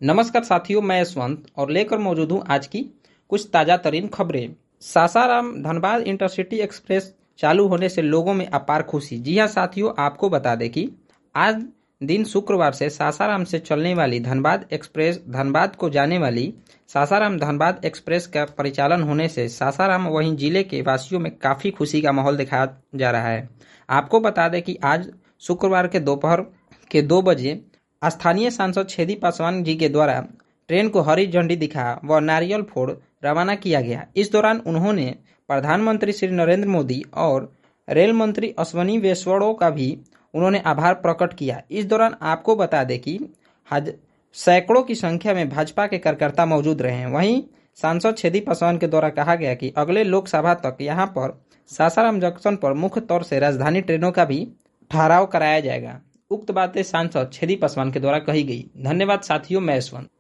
नमस्कार साथियों, मैं यशवंत और लेकर मौजूद हूँ आज की कुछ ताज़ा तरीन खबरें। सासाराम धनबाद इंटरसिटी एक्सप्रेस चालू होने से लोगों में अपार खुशी। जी हाँ साथियों, आपको बता दें कि आज दिन शुक्रवार से सासाराम से चलने वाली धनबाद एक्सप्रेस धनबाद को जाने वाली सासाराम धनबाद एक्सप्रेस का परिचालन होने से सासाराम वहीं जिले के वासियों में काफ़ी खुशी का माहौल दिखाया जा रहा है। आपको बता दें कि आज शुक्रवार के दोपहर के 2 बजे स्थानीय सांसद छेदी पासवान जी के द्वारा ट्रेन को हरी झंडी दिखा व नारियल फोड़ रवाना किया गया। इस दौरान उन्होंने प्रधानमंत्री श्री नरेंद्र मोदी और रेल मंत्री अश्विनी वैष्णव का भी उन्होंने आभार प्रकट किया। इस दौरान आपको बता दें कि सैकड़ों की संख्या में भाजपा के कार्यकर्ता मौजूद रहे हैं। वहीं सांसद छेदी पासवान के द्वारा कहा गया कि अगले लोकसभा तक यहां पर सासाराम जंक्शन पर मुख्य तौर से राजधानी ट्रेनों का भी ठहराव कराया जाएगा। उक्त बातें सांसद छेदी पासवान के द्वारा कही गई। धन्यवाद साथियों, मैं यशवंत।